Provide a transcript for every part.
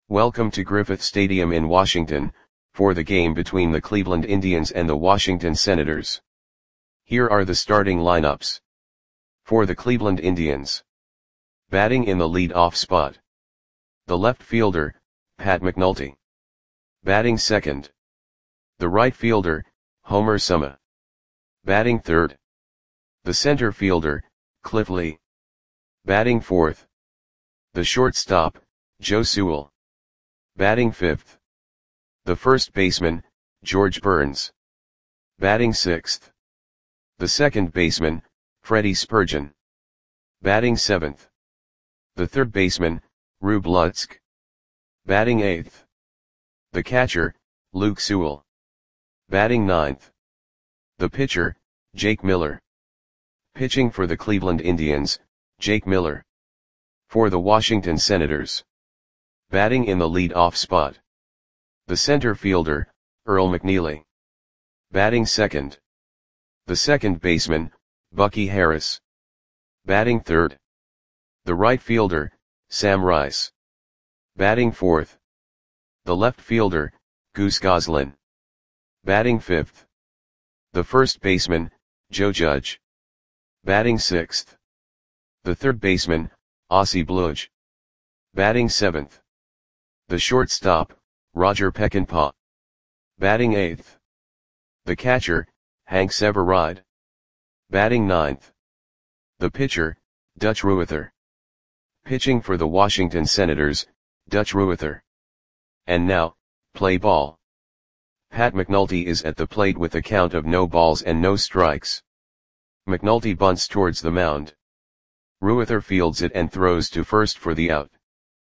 Welcome to Griffith Stadium in Washington, for the game between the Cleveland Indians and the Washington Senators. Here are the starting lineups. For the Cleveland Indians. Batting in the lead-off spot. The left fielder, Pat McNulty. Batting second. The right fielder, Homer Suma. Batting third. The center fielder, Cliff Lee. Batting fourth. The shortstop, Joe Sewell. Batting fifth. The first baseman, George Burns. Batting sixth. The second baseman, Freddie Spurgeon. Batting seventh. The third baseman, Rube Lutzk. Batting eighth. The catcher, Luke Sewell. Batting ninth. The pitcher, Jake Miller. Pitching for the Cleveland Indians, Jake Miller. For the Washington Senators. Batting in the lead-off spot. The center fielder, Earl McNeely. Batting second. The second baseman, Bucky Harris. Batting third. The right fielder, Sam Rice. Batting fourth. The left fielder, Goose Goslin. Batting fifth. The first baseman, Joe Judge. Batting sixth. The third baseman, Ossie Bluge. Batting seventh. The shortstop, Roger Peckinpah. Batting eighth. The catcher, Hank Severide. Batting ninth. The pitcher, Dutch Ruether. Pitching for the Washington Senators, Dutch Ruether. And now, play ball. Pat McNulty is at the plate with a count of no balls and no strikes. McNulty bunts towards the mound. Ruether fields it and throws to first for the out.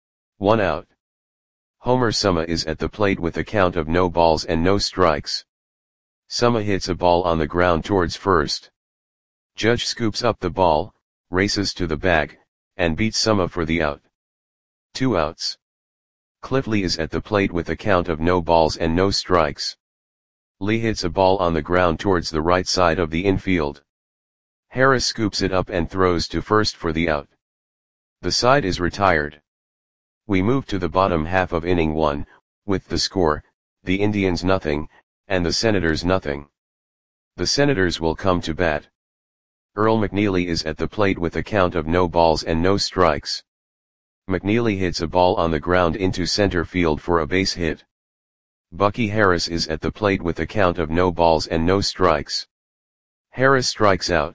1 out. Homer Suma is at the plate with a count of no balls and no strikes. Suma hits a ball on the ground towards first. Judge scoops up the ball, races to the bag, and beats Suma for the out. 2 outs. Cliff Lee is at the plate with a count of no balls and no strikes. Lee hits a ball on the ground towards the right side of the infield. Harris scoops it up and throws to first for the out. The side is retired. We move to the bottom half of inning 1, with the score, the Indians nothing, and the Senators nothing. The Senators will come to bat. Earl McNeely is at the plate with a count of no balls and no strikes. McNeely hits a ball on the ground into center field for a base hit. Bucky Harris is at the plate with a count of no balls and no strikes. Harris strikes out.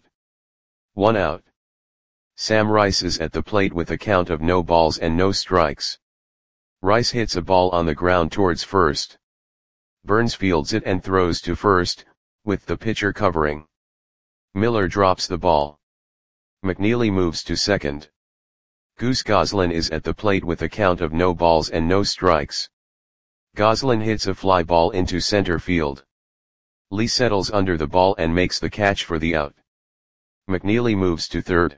1 out. Sam Rice is at the plate with a count of no balls and no strikes. Rice hits a ball on the ground towards first. Burns fields it and throws to first, with the pitcher covering. Miller drops the ball. McNeely moves to second. Goose Goslin is at the plate with a count of no balls and no strikes. Goslin hits a fly ball into center field. Lee settles under the ball and makes the catch for the out. McNeely moves to third.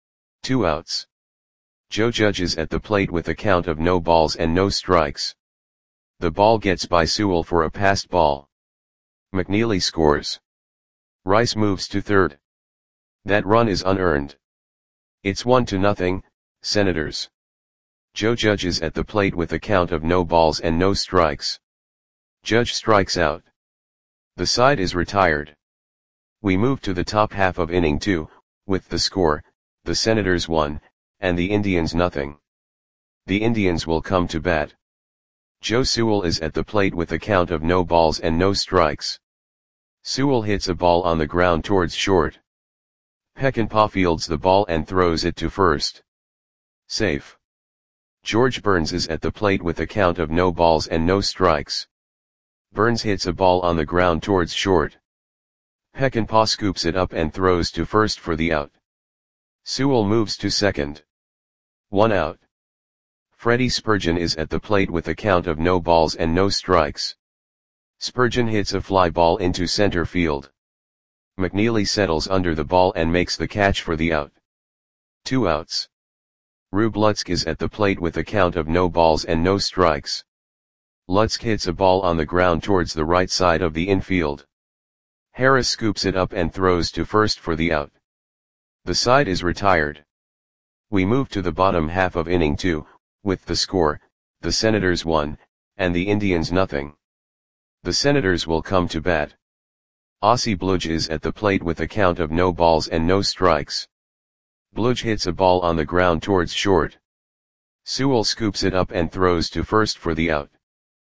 2 outs. Joe Judge is at the plate with a count of no balls and no strikes. The ball gets by Sewell for a passed ball. McNeely scores. Rice moves to third. That run is unearned. It's 1-0, Senators. Joe Judge is at the plate with a count of no balls and no strikes. Judge strikes out. The side is retired. We move to the top half of inning 2, with the score, the Senators 1, and the Indians nothing. The Indians will come to bat. Joe Sewell is at the plate with a count of no balls and no strikes. Sewell hits a ball on the ground towards short. Peckinpah fields the ball and throws it to first. Safe. George Burns is at the plate with a count of no balls and no strikes. Burns hits a ball on the ground towards short. Peckinpah scoops it up and throws to first for the out. Sewell moves to second. 1 out. Freddie Spurgeon is at the plate with a count of no balls and no strikes. Spurgeon hits a fly ball into center field. McNeely settles under the ball and makes the catch for the out. 2 outs. Rube Lutzk is at the plate with a count of no balls and no strikes. Lutzk hits a ball on the ground towards the right side of the infield. Harris scoops it up and throws to first for the out. The side is retired. We move to the bottom half of inning 2, with the score, the Senators 1, and the Indians nothing. The Senators will come to bat. Aussie Bludge is at the plate with a count of no balls and no strikes. Bludge hits a ball on the ground towards short. Sewell scoops it up and throws to first for the out.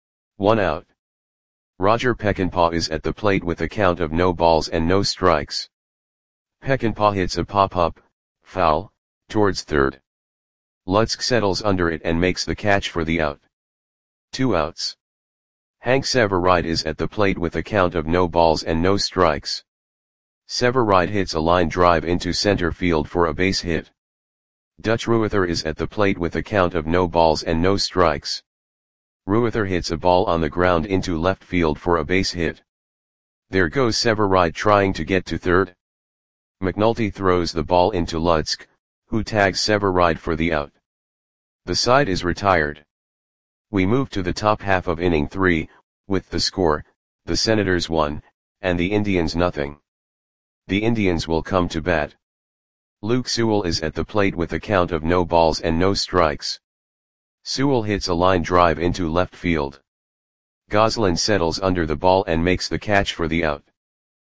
1 out. Roger Peckinpah is at the plate with a count of no balls and no strikes. Peckinpah hits a pop-up, foul, towards third. Lutzk settles under it and makes the catch for the out. 2 outs. Hank Severide is at the plate with a count of no balls and no strikes. Severide hits a line drive into center field for a base hit. Dutch Ruether is at the plate with a count of no balls and no strikes. Ruether hits a ball on the ground into left field for a base hit. There goes Severide trying to get to third. McNulty throws the ball into Lutzk, who tags Severide for the out. The side is retired. We move to the top half of inning 3, with the score, the Senators 1, and the Indians nothing. The Indians will come to bat. Luke Sewell is at the plate with a count of no balls and no strikes. Sewell hits a line drive into left field. Goslin settles under the ball and makes the catch for the out.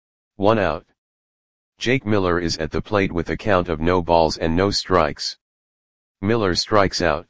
1 out. Jake Miller is at the plate with a count of no balls and no strikes. Miller strikes out.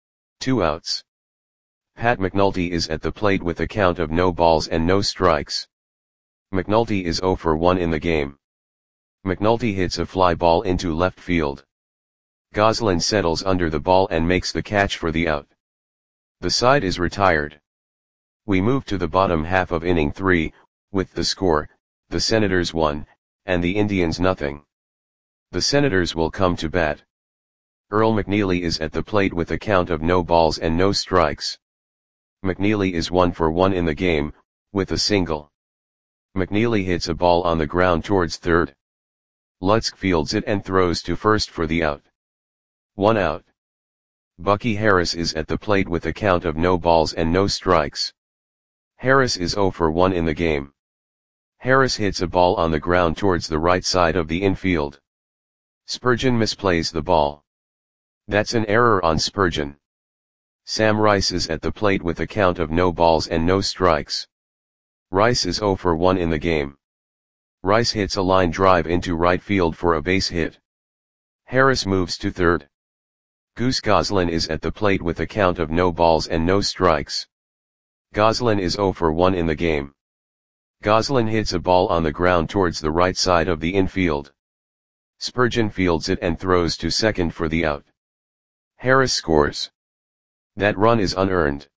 2 outs. Pat McNulty is at the plate with a count of no balls and no strikes. McNulty is 0 for 1 in the game. McNulty hits a fly ball into left field. Goslin settles under the ball and makes the catch for the out. The side is retired. We move to the bottom half of inning 3, with the score, the Senators 1, and the Indians nothing. The Senators will come to bat. Earl McNeely is at the plate with a count of no balls and no strikes. McNeely is 1 for 1 in the game, with a single. McNeely hits a ball on the ground towards third. Lutzk fields it and throws to first for the out. 1 out. Bucky Harris is at the plate with a count of no balls and no strikes. Harris is 0 for 1 in the game. Harris hits a ball on the ground towards the right side of the infield. Spurgeon misplays the ball. That's an error on Spurgeon. Sam Rice is at the plate with a count of no balls and no strikes. Rice is 0 for 1 in the game. Rice hits a line drive into right field for a base hit. Harris moves to third. Goose Goslin is at the plate with a count of no balls and no strikes. Goslin is 0 for 1 in the game. Goslin hits a ball on the ground towards the right side of the infield. Spurgeon fields it and throws to second for the out. Harris scores. That run is unearned.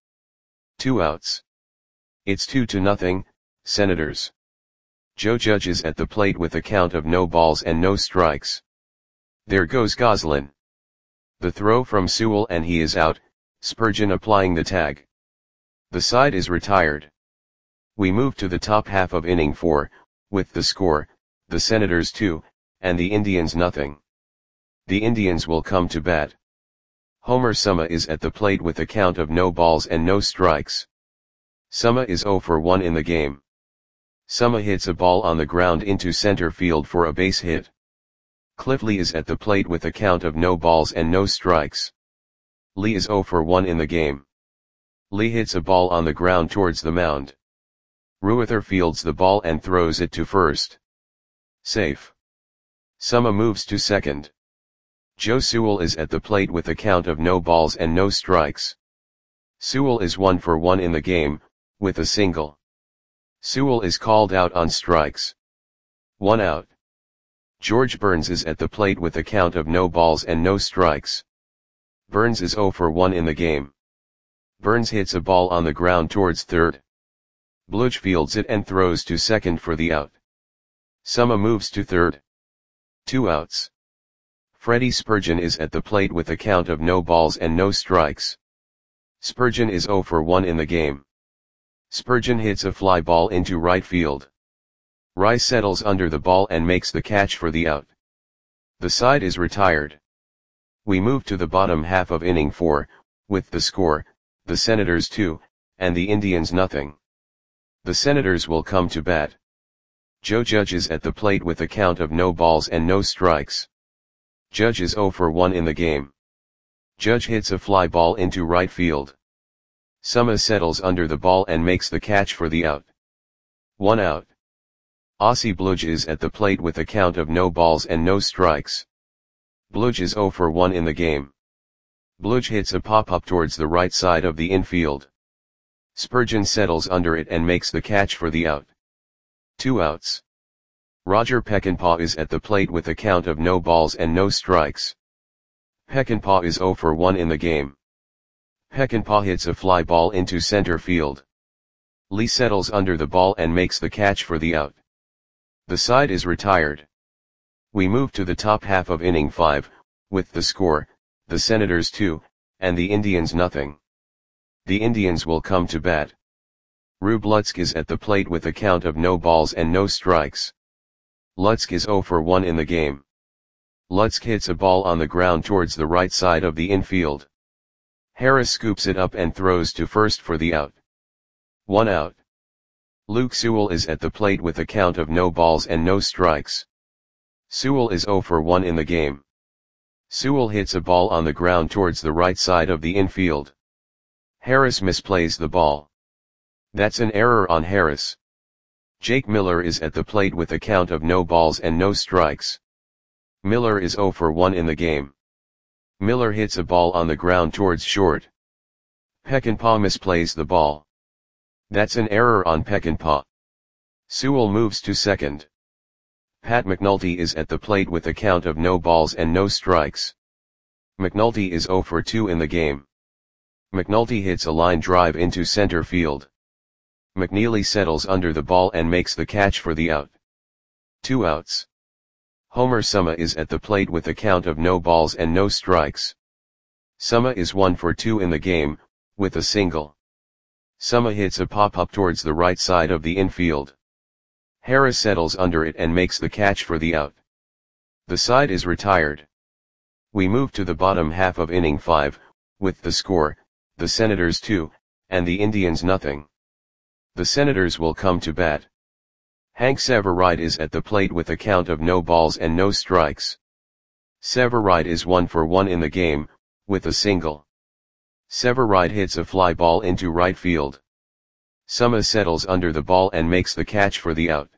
2 outs. It's 2-0, Senators. Joe Judge is at the plate with a count of no balls and no strikes. There goes Goslin. The throw from Sewell and he is out, Spurgeon applying the tag. The side is retired. We move to the top half of inning 4, with the score, the Senators 2, and the Indians nothing. The Indians will come to bat. Homer Summa is at the plate with a count of no balls and no strikes. Summa is 0 for 1 in the game. Summa hits a ball on the ground into center field for a base hit. Cliff Lee is at the plate with a count of no balls and no strikes. Lee is 0 for 1 in the game. Lee hits a ball on the ground towards the mound. Ruether fields the ball and throws it to first. Safe. Summa moves to second. Joe Sewell is at the plate with a count of no balls and no strikes. Sewell is 1 for 1 in the game, with a single. Sewell is called out on strikes. 1 out. George Burns is at the plate with a count of no balls and no strikes. Burns is 0 for 1 in the game. Burns hits a ball on the ground towards third. Bludge fields it and throws to second for the out. Summa moves to third. 2 outs. Freddie Spurgeon is at the plate with a count of no balls and no strikes. Spurgeon is 0 for 1 in the game. Spurgeon hits a fly ball into right field. Rice settles under the ball and makes the catch for the out. The side is retired. We move to the bottom half of inning 4, with the score, the Senators 2, and the Indians nothing. The Senators will come to bat. Joe Judge is at the plate with a count of no balls and no strikes. Judge is 0 for 1 in the game. Judge hits a fly ball into right field. Summa settles under the ball and makes the catch for the out. 1 out. Aussie Bluj is at the plate with a count of no balls and no strikes. Bluj is 0 for 1 in the game. Bluj hits a pop-up towards the right side of the infield. Spurgeon settles under it and makes the catch for the out. 2 outs. Roger Peckinpah is at the plate with a count of no balls and no strikes. Peckinpah is 0 for 1 in the game. Peckinpah hits a fly ball into center field. Lee settles under the ball and makes the catch for the out. The side is retired. We move to the top half of inning 5, with the score, the Senators 2, and the Indians nothing. The Indians will come to bat. Rube Lutzk is at the plate with a count of no balls and no strikes. Lutzk is 0 for 1 in the game. Lutzk hits a ball on the ground towards the right side of the infield. Harris scoops it up and throws to first for the out. 1 out. Luke Sewell is at the plate with a count of no balls and no strikes. Sewell is 0 for 1 in the game. Sewell hits a ball on the ground towards the right side of the infield. Harris misplays the ball. That's an error on Harris. Jake Miller is at the plate with a count of no balls and no strikes. Miller is 0 for 1 in the game. Miller hits a ball on the ground towards short. Peckinpah misplays the ball. That's an error on Peckinpah. Sewell moves to second. Pat McNulty is at the plate with a count of no balls and no strikes. McNulty is 0 for 2 in the game. McNulty hits a line drive into center field. McNeely settles under the ball and makes the catch for the out. 2 outs. Homer Summa is at the plate with a count of no balls and no strikes. Summa is 1 for 2 in the game, with a single. Summa hits a pop-up towards the right side of the infield. Harris settles under it and makes the catch for the out. The side is retired. We move to the bottom half of inning 5, with the score, the Senators 2, and the Indians nothing. The Senators will come to bat. Hank Severide is at the plate with a count of no balls and no strikes. Severide is 1 for 1 in the game, with a single. Severide hits a fly ball into right field. Summa settles under the ball and makes the catch for the out.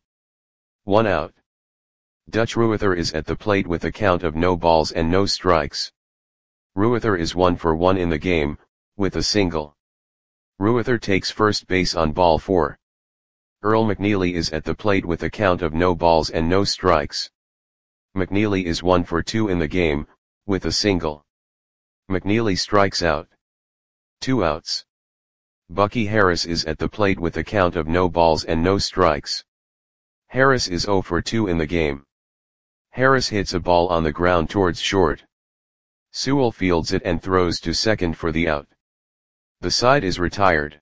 1 out. Dutch Ruether is at the plate with a count of no balls and no strikes. Ruether is 1 for 1 in the game, with a single. Ruether takes first base on ball 4. Earl McNeely is at the plate with a count of no balls and no strikes. McNeely is 1 for 2 in the game, with a single. McNeely strikes out. 2 outs. Bucky Harris is at the plate with a count of no balls and no strikes. Harris is 0 for 2 in the game. Harris hits a ball on the ground towards short. Sewell fields it and throws to second for the out. The side is retired.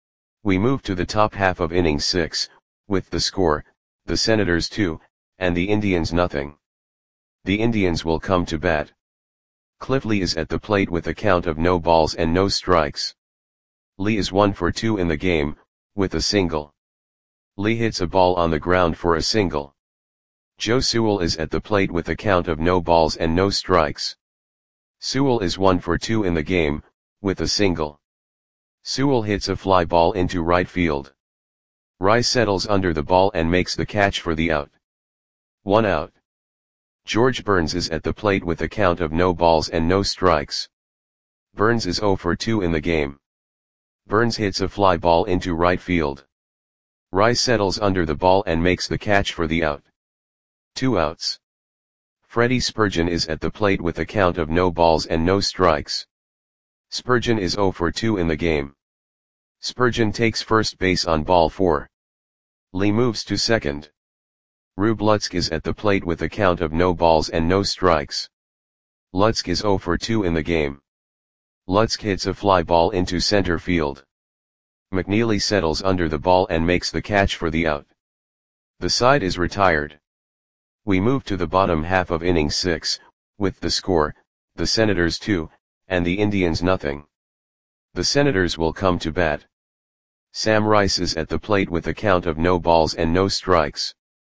We move to the top half of inning 6, with the score, the Senators 2, and the Indians nothing. The Indians will come to bat. Cliff Lee is at the plate with a count of no balls and no strikes. Lee is 1 for 2 in the game, with a single. Lee hits a ball on the ground for a single. Joe Sewell is at the plate with a count of no balls and no strikes. Sewell is 1 for 2 in the game, with a single. Sewell hits a fly ball into right field. Rice settles under the ball and makes the catch for the out. 1 out. George Burns is at the plate with a count of no balls and no strikes. Burns is 0 for 2 in the game. Burns hits a fly ball into right field. Rice settles under the ball and makes the catch for the out. 2 outs. Freddie Spurgeon is at the plate with a count of no balls and no strikes. Spurgeon is 0 for 2 in the game. Spurgeon takes first base on ball 4. Lee moves to second. Rube Lutzk is at the plate with a count of no balls and no strikes. Lutzk is 0 for 2 in the game. Lutzk hits a fly ball into center field. McNeely settles under the ball and makes the catch for the out. The side is retired. We move to the bottom half of inning 6, with the score, the Senators 2, and the Indians nothing. The Senators will come to bat. Sam Rice is at the plate with a count of no balls and no strikes.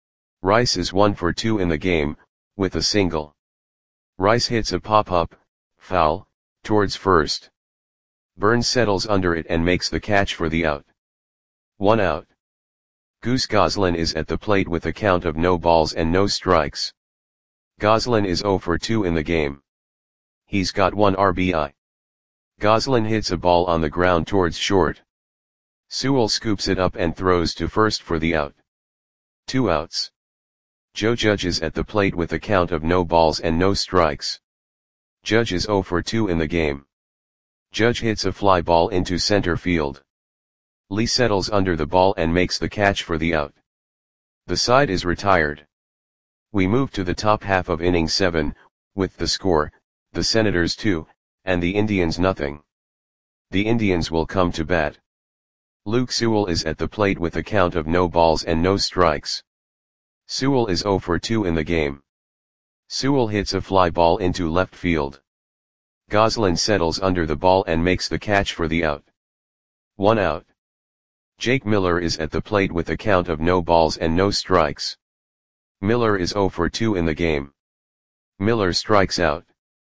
Rice is 1 for 2 in the game, with a single. Rice hits a pop-up, foul, towards first. Burns settles under it and makes the catch for the out. 1 out. Goose Goslin is at the plate with a count of no balls and no strikes. Goslin is 0 for 2 in the game. He's got 1 RBI. Goslin hits a ball on the ground towards short. Sewell scoops it up and throws to first for the out. 2 outs. Joe Judge is at the plate with a count of no balls and no strikes. Judge is 0 for 2 in the game. Judge hits a fly ball into center field. Lee settles under the ball and makes the catch for the out. The side is retired. We move to the top half of inning 7, with the score, the Senators 2, and the Indians nothing. The Indians will come to bat. Luke Sewell is at the plate with a count of no balls and no strikes. Sewell is 0 for 2 in the game. Sewell hits a fly ball into left field. Goslin settles under the ball and makes the catch for the out. 1 out. Jake Miller is at the plate with a count of no balls and no strikes. Miller is 0 for 2 in the game. Miller strikes out.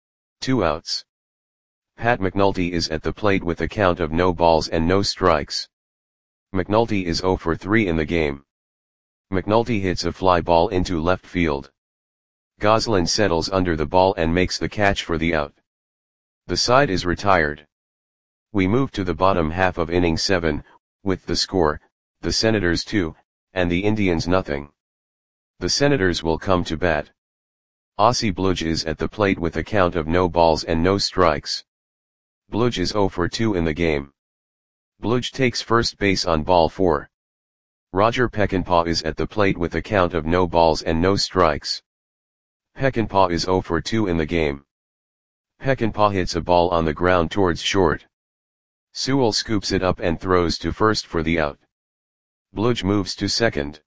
2 outs. Pat McNulty is at the plate with a count of no balls and no strikes. McNulty is 0 for 3 in the game. McNulty hits a fly ball into left field. Goslin settles under the ball and makes the catch for the out. The side is retired. We move to the bottom half of inning 7, with the score, the Senators 2, and the Indians nothing. The Senators will come to bat. Ossie Bludge is at the plate with a count of no balls and no strikes. Bludge is 0 for 2 in the game. Bludge takes first base on ball 4. Roger Peckinpah is at the plate with a count of no balls and no strikes. Peckinpah is 0 for 2 in the game. Peckinpah hits a ball on the ground towards short. Sewell scoops it up and throws to first for the out. Bludge moves to second.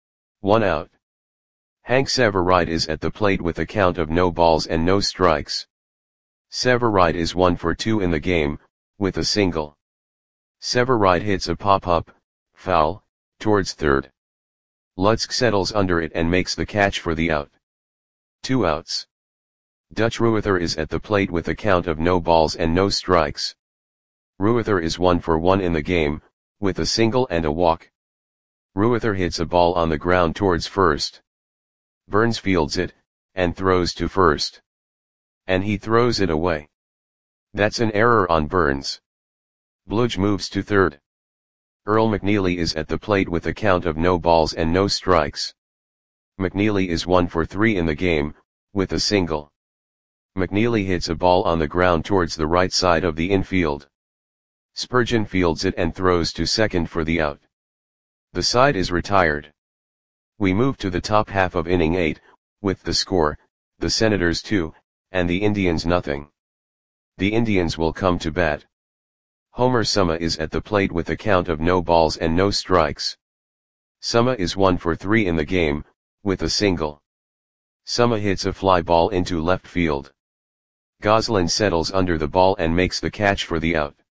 1 out. Hank Severide is at the plate with a count of no balls and no strikes. Severide is 1 for 2 in the game, with a single. Severide hits a pop-up, foul, towards third. Lutzk settles under it and makes the catch for the out. 2 outs. Dutch Ruether is at the plate with a count of no balls and no strikes. Ruether is 1 for 1 in the game, with a single and a walk. Ruether hits a ball on the ground towards first. Burns fields it, and throws to first. And he throws it away. That's an error on Burns. Bludge moves to third. Earl McNeely is at the plate with a count of no balls and no strikes. McNeely is 1 for 3 in the game, with a single. McNeely hits a ball on the ground towards the right side of the infield. Spurgeon fields it and throws to second for the out. The side is retired. We move to the top half of inning 8, with the score, the Senators 2, and the Indians nothing. The Indians will come to bat. Homer Summa is at the plate with a count of no balls and no strikes. Summa is 1 for 3 in the game, with a single. Summa hits a fly ball into left field. Goslin settles under the ball and makes the catch for the out.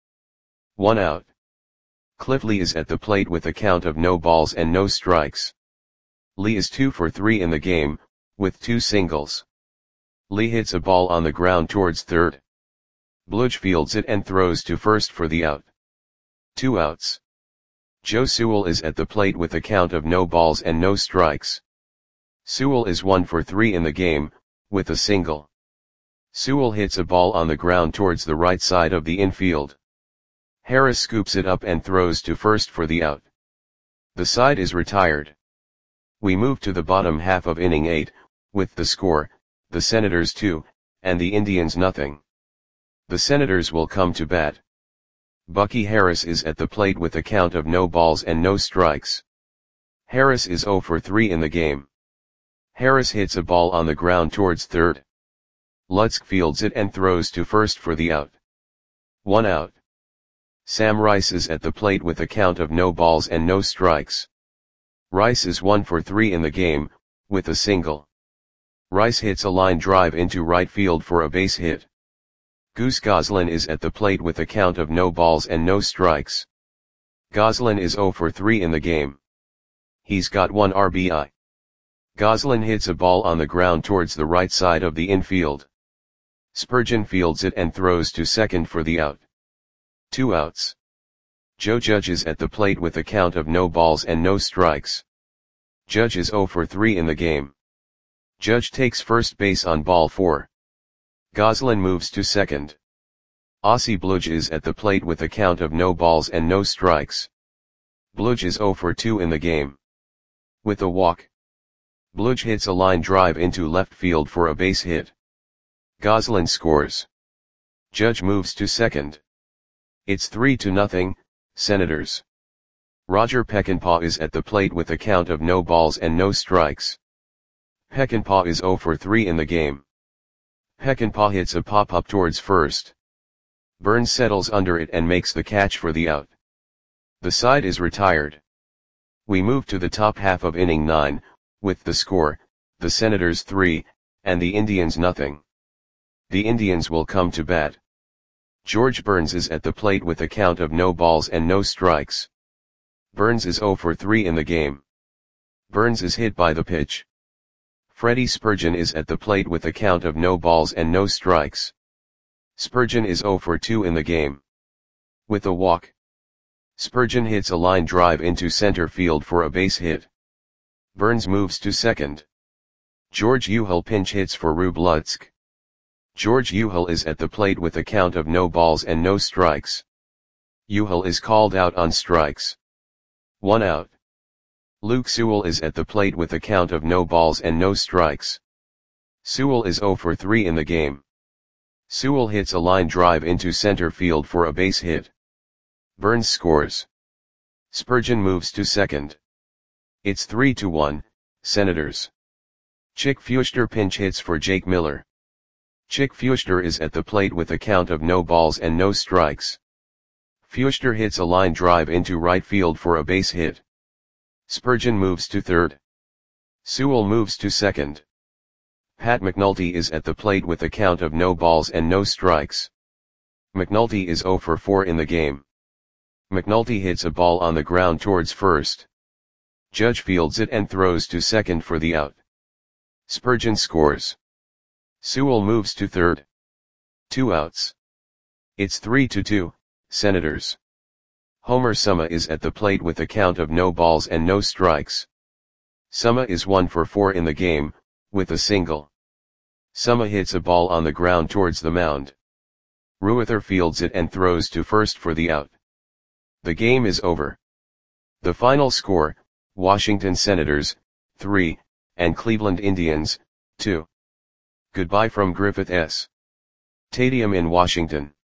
1 out. Cliff Lee is at the plate with a count of no balls and no strikes. Lee is 2 for 3 in the game, with 2 singles. Lee hits a ball on the ground towards third. Bludge fields it and throws to first for the out. 2 outs. Joe Sewell is at the plate with a count of no balls and no strikes. Sewell is 1 for 3 in the game, with a single. Sewell hits a ball on the ground towards the right side of the infield. Harris scoops it up and throws to first for the out. The side is retired. We move to the bottom half of inning 8, with the score, the Senators 2, and the Indians nothing. The Senators will come to bat. Bucky Harris is at the plate with a count of no balls and no strikes. Harris is 0 for 3 in the game. Harris hits a ball on the ground towards third. Lutzk fields it and throws to first for the out. 1 out. Sam Rice is at the plate with a count of no balls and no strikes. Rice is 1 for 3 in the game, with a single. Rice hits a line drive into right field for a base hit. Goose Goslin is at the plate with a count of no balls and no strikes. Goslin is 0 for 3 in the game. He's got 1 RBI. Goslin hits a ball on the ground towards the right side of the infield. Spurgeon fields it and throws to second for the out. 2 outs. Joe Judge is at the plate with a count of no balls and no strikes. Judge is 0 for 3 in the game. Judge takes first base on ball 4. Goslin moves to second. Aussie Bludge is at the plate with a count of no balls and no strikes. Bludge is 0 for 2 in the game. With a walk, Bludge hits a line drive into left field for a base hit. Goslin scores. Judge moves to second. It's 3-0, Senators. Roger Peckinpah is at the plate with a count of no balls and no strikes. Peckinpah is 0 for 3 in the game. Peckinpah hits a pop-up towards first. Burns settles under it and makes the catch for the out. The side is retired. We move to the top half of inning 9, with the score, the Senators 3, and the Indians nothing. The Indians will come to bat. George Burns is at the plate with a count of no balls and no strikes. Burns is 0 for 3 in the game. Burns is hit by the pitch. Freddie Spurgeon is at the plate with a count of no balls and no strikes. Spurgeon is 0 for 2 in the game. With a walk, Spurgeon hits a line drive into center field for a base hit. Burns moves to second. George Uhel pinch hits for Rube Lutsk. George Uhel is at the plate with a count of no balls and no strikes. Uhel is called out on strikes. 1 out. Luke Sewell is at the plate with a count of no balls and no strikes. Sewell is 0 for 3 in the game. Sewell hits a line drive into center field for a base hit. Burns scores. Spurgeon moves to second. It's 3-1, Senators. Chick Feuchter pinch hits for Jake Miller. Chick Feuchter is at the plate with a count of no balls and no strikes. Feuchter hits a line drive into right field for a base hit. Spurgeon moves to third. Sewell moves to second. Pat McNulty is at the plate with a count of no balls and no strikes. McNulty is 0 for 4 in the game. McNulty hits a ball on the ground towards first. Judge fields it and throws to second for the out. Spurgeon scores. Sewell moves to third. 2 outs. It's 3-2, Senators. Homer Summa is at the plate with a count of no balls and no strikes. Summa is 1 for 4 in the game, with a single. Summa hits a ball on the ground towards the mound. Ruether fields it and throws to first for the out. The game is over. The final score, Washington Senators, 3, and Cleveland Indians, 2. Goodbye from Griffith S. Stadium in Washington.